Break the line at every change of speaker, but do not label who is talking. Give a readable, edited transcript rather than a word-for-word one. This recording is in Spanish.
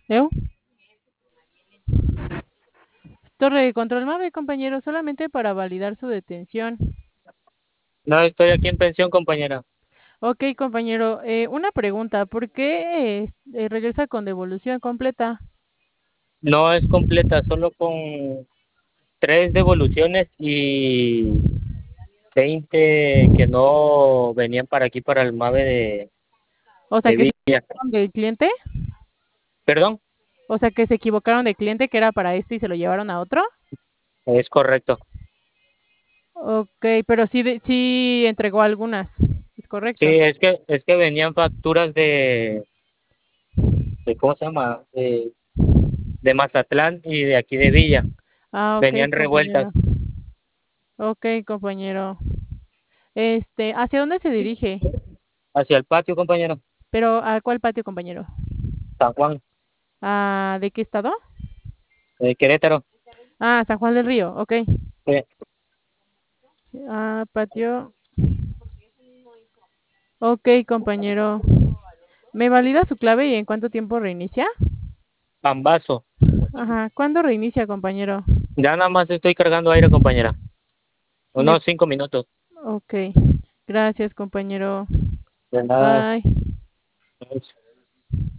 ¿Eu? Torre de control MAVE, compañero, solamente para validar su detención.
No, estoy aquí en pensión, compañera.
Ok, compañero, una pregunta, ¿por qué regresa con devolución completa?
No es completa, solo con 3 devoluciones y 20 que no venían para aquí, para el MAVE
O sea,
de
que se
Villa.
equivocaron del cliente,
Perdón,
o sea, que se equivocaron de cliente que era para este y se lo llevaron a otro.
es correcto.
Ok, pero sí, sí entregó algunas, es
Sí,
correcto.
es que venían facturas de ¿cómo se llama? De Mazatlán y de aquí de Villa.
Ah, ok,
Venían
compañero.
revueltas
Ok, compañero. ¿Hacia dónde se dirige?
hacia el patio, compañero.
Pero ¿a cuál patio, compañero?
San Juan,
¿De qué estado?
Querétaro.
Ah, San Juan del Río, ok.
Eh,
Patio. Ok, compañero. ¿Me valida su clave y en cuánto tiempo reinicia?
Pambazo.
Ajá, ¿cuándo reinicia, compañero?
Ya nada más estoy cargando aire, compañera.
Me...
Unos 5 minutos.
Ok, gracias, compañero.
De nada.
Bye.